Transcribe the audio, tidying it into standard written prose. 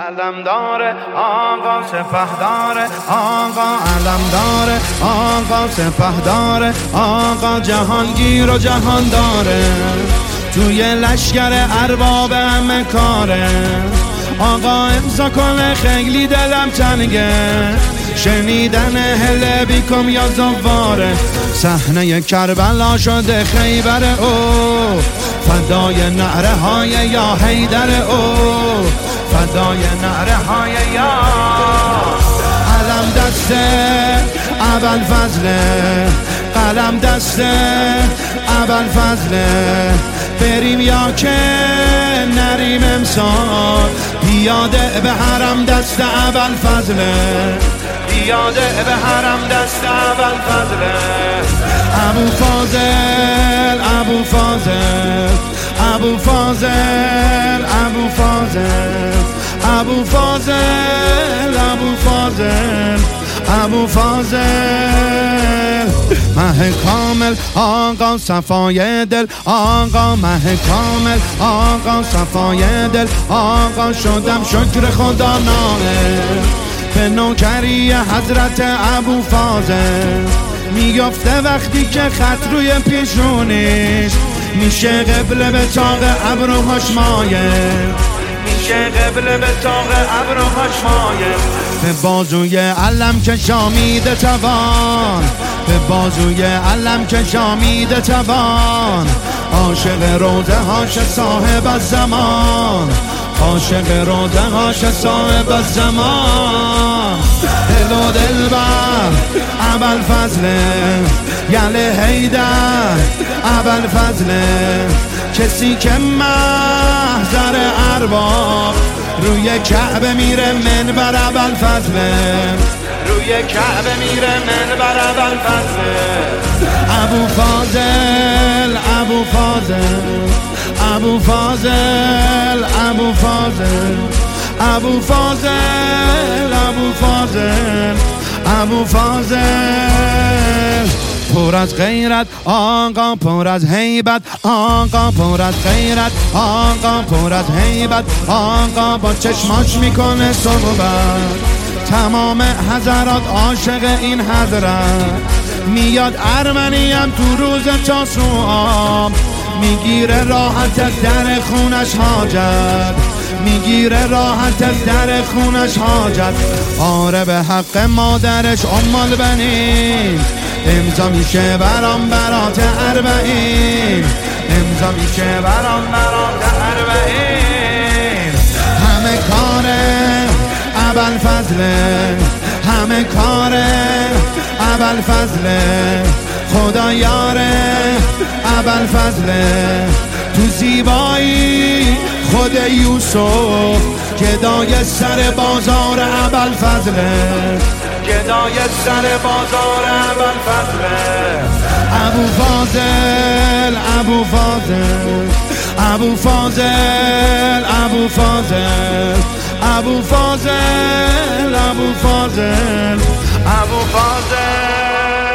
علم داره آقا سپهداره، آقا علم داره آقا سپهداره، آقا جهانگیر و جهان داره، توی لشکر ارباب همه کاره. آقا امضا کنه خیلی دلم تنگه، شنیدن هله بیکم یا زواره. صحنه کربلا شده خیبر او، فدای نعره های یا حیدر او، فدای نعره های یا. علم دسته ابوالفضله، قلم دسته ابوالفضله، بریم یا که نریم امسال، پیاده به حرم دست ابوالفضله، پیاده به حرم دست ابوالفضله. ابوفاضل ابوفاضل ابوفاضل ابوفاضل ابوفاضل ابوفاضل ابوفاضل. مه کامل آقا صفای دل، آقا مه کامل آقا صفای دل، آقا شدم شکر خدا نائل به نوکری حضرت ابوفاضل. میگفته وقتی که خط روی پیشونیش میشه قبله به طاق ابروهاش مایل، میشه قبله به طاق ابروهاش مایل. به بازوی علم که شامیده توان، به بازوی علم که شامیده توان، عاشق روزه هاش صاحب الزمان، عاشق روزه هاش صاحب الزمان. دل و دلبر ابوالفضله، یله حیدر ابوالفضله، کسی که محضر ارباب روی کعبه میره منبر ابوالفضله، روی کعبه میره منبر ابوالفضله. ابوفاضل ابوفاضل ابوفاضل ابوفاضل ابوفاضل ابوفاضل ابوفاضل. پر از غیرت آقا پر از هیبت، آقا پر از غیرت آقا پر از هیبت، آقا با چشماش میکنه صحبت. تمام حضرات عاشق این حضرت، میاد ارمنیم تو روز تاسوعا، میگیره راحت از در خونش حاجت، میگیره راحت از در خونش حاجت. آره به حق مادرش البنین، امضا میشه برام برات اربعین، امضا میشه برام برات اربعین. همه کاره ابوالفضله، همه کاره ابوالفضله، خدا یاره ابوالفضله. تو زیبایی خود یوسف، گدای سر بازار ابوالفضله، گدای سر بازار ابوالفضله. ابوفاضل ابوفاضل ابوفاضل ابوفاضل ابوفاضل ابوفاضل ابوفاضل.